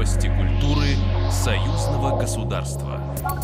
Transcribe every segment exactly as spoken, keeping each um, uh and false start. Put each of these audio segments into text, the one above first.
Новости культуры союзного государства.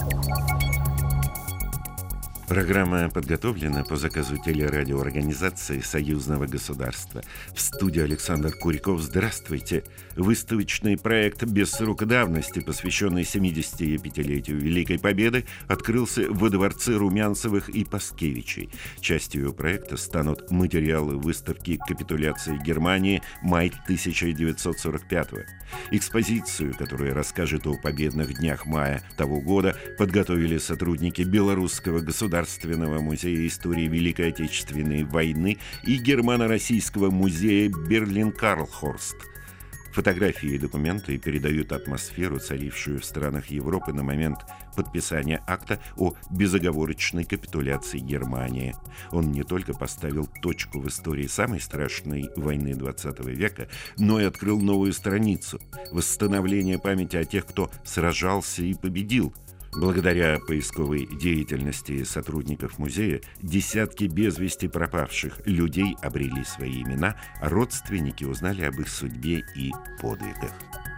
Программа подготовлена по заказу телерадиоорганизации союзного государства. В студии Александр Куриков. Здравствуйте! Выставочный проект «Без срока давности», посвященный семидесятипятилетию Великой Победы, открылся во дворце Румянцевых и Паскевичей. Частью его проекта станут материалы выставки капитуляции Германии май тысяча девятьсот сорок пятого. Экспозицию, которая расскажет о победных днях мая того года, подготовили сотрудники Белорусского государственного музея истории Великой Отечественной войны и Германо-Российского музея Берлин-Карлхорст. Фотографии и документы передают атмосферу, царившую в странах Европы на момент подписания акта о безоговорочной капитуляции Германии. Он не только поставил точку в истории самой страшной войны двадцатого века, но и открыл новую страницу – восстановление памяти о тех, кто сражался и победил. Благодаря поисковой деятельности сотрудников музея десятки без вести пропавших людей обрели свои имена, а родственники узнали об их судьбе и подвигах.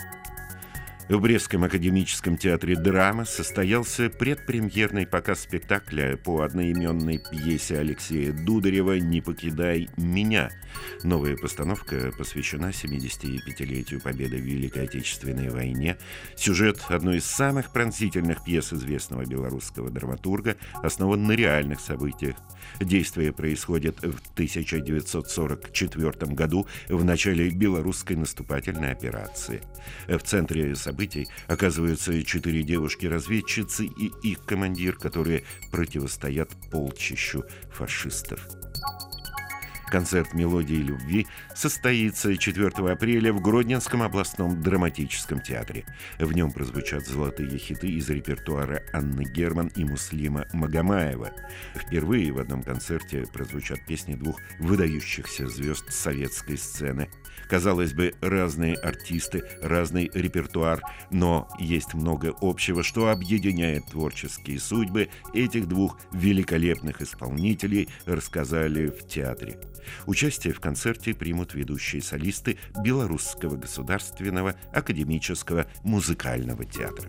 В Брестском академическом театре «Драма» состоялся предпремьерный показ спектакля по одноименной пьесе Алексея Дударева «Не покидай меня». Новая постановка посвящена семидесятипятилетию победы в Великой Отечественной войне. Сюжет одной из самых пронзительных пьес известного белорусского драматурга основан на реальных событиях. Действие происходит в тысяча девятьсот сорок четвёртом году в начале белорусской наступательной операции. В центре событий оказываются четыре девушки-разведчицы и их командир, которые противостоят полчищу фашистов. Концерт «Мелодии любви» состоится четвёртого апреля в Гродненском областном драматическом театре. В нем прозвучат золотые хиты из репертуара Анны Герман и Муслима Магомаева. Впервые в одном концерте прозвучат песни двух выдающихся звезд советской сцены. Казалось бы, разные артисты, разный репертуар, но есть много общего, что объединяет творческие судьбы этих двух великолепных исполнителей, рассказали в театре. Участие в концерте примут ведущие солисты Белорусского государственного академического музыкального театра.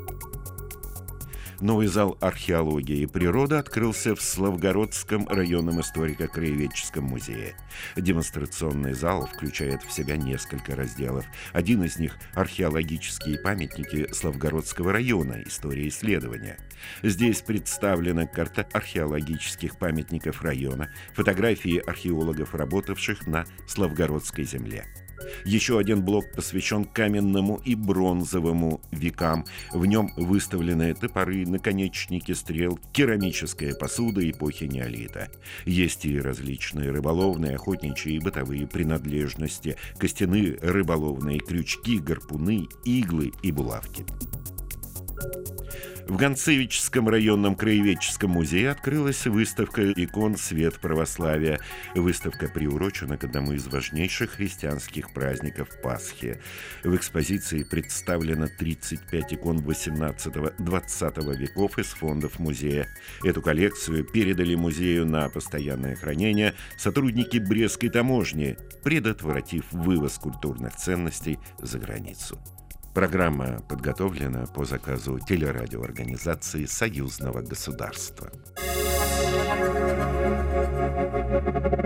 Новый зал археологии и природы открылся в Славгородском районном историко-краеведческом музее. Демонстрационный зал включает в себя несколько разделов. Один из них – археологические памятники Славгородского района, история исследования. Здесь представлена карта археологических памятников района, фотографии археологов, работавших на Славгородской земле. Еще один блок посвящен каменному и бронзовому векам. В нем выставлены топоры, наконечники стрел, керамическая посуда эпохи неолита. Есть и различные рыболовные, охотничьи и бытовые принадлежности, костяные рыболовные крючки, гарпуны, иглы и булавки. В Гонцевичском районном краеведческом музее открылась выставка икон «Свет православия». Выставка приурочена к одному из важнейших христианских праздников Пасхи. В экспозиции представлено тридцать пять икон восемнадцатого-двадцатого веков из фондов музея. Эту коллекцию передали музею на постоянное хранение сотрудники Брестской таможни, предотвратив вывоз культурных ценностей за границу. Программа подготовлена по заказу телерадиоорганизации союзного государства.